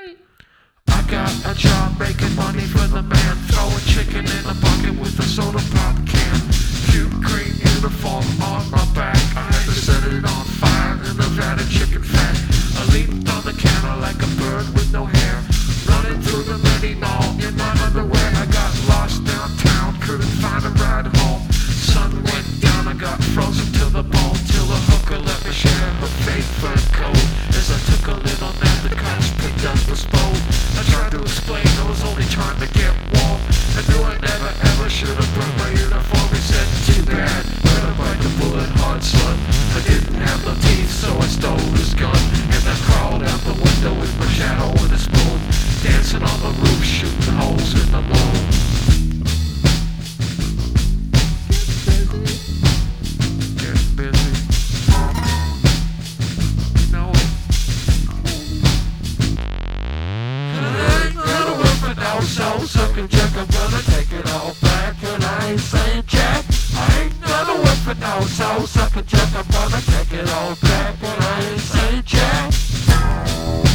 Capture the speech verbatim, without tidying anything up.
I got a job making money for the man, throwing chicken in a bucket with a soda pop can. Cute green uniform on my back, I had to set it on fire in a vat of chicken fat. I leaped on the counter like a bird with no hair, running through the mini mall in my underwear. I got lost downtown, couldn't find a ride home. Sun went down, I got frozen to the bone, till a hooker let me share her fake fur coat. As I took a little nap, the cops picked up the spode. I tried to explain I was only trying to get warm. I knew I never ever should have burned my uniform. He said, too bad, better bite the bullet, hard slug. I didn't have no teeth, so I stole his gun, and I crawled out the window with my shadow and a spoon, dancing on the roof, shooting holes in the moon. Getting busy. You know it. So suck and jack, I'm gonna take it all back, and I ain't saying jack. I ain't gonna work for no so suck and jack, I'm gonna take it all back, and I ain't saying jack.